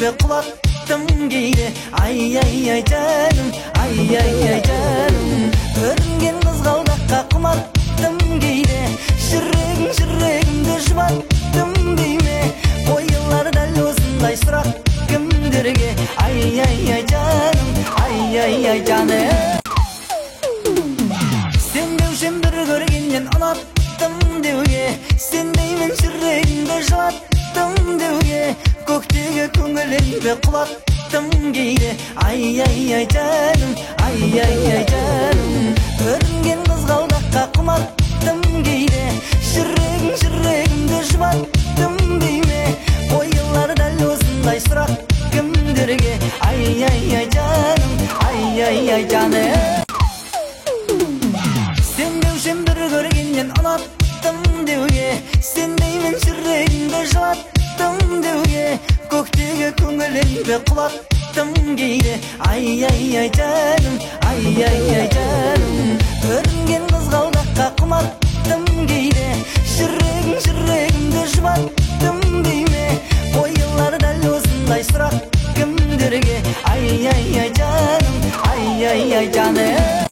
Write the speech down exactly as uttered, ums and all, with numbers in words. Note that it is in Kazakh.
be kulattım giydi. Ay ay ay canım, ay ay ay canım. Örüngen kızgaldakka kumattım giydi. Şirregim şirregimde jubattım deyme. O yıllar dal osындай сұрақ кімдерге. Ay ay ay canım, ay ay ay canım. Sen deушен bir көргеннен ұнаттым деуге. Sen деймін жүрегімді жылаттым деуге. Көктегі көңілімді құлаттым кейде. Ай ай ай жаным, ай ай ай жаным. Көрінген қызғалдаққа құматтым кейде. Жүрегім жүрегімді жұбаттым дейме. Ойлар дәл осындай сұрақ кімдерге. Ай ай ай жаным, ай ай ай жаным. Sen deушен bir көргеннен ұнаттым деуге. Sen деймін жүрегімді жылаттым деуге. Көктегі көңілімді құлаттым кейде. Ай ай ай жаным, ай ай ай жаным. Көрінген қызғалдаққа құматтым кейде. Жүрегім жүрегімді жұбаттым дейме. Ойлар дәл осындай сұрақ кімдерге. Ай ай ай жаным, ай ай ай жаным.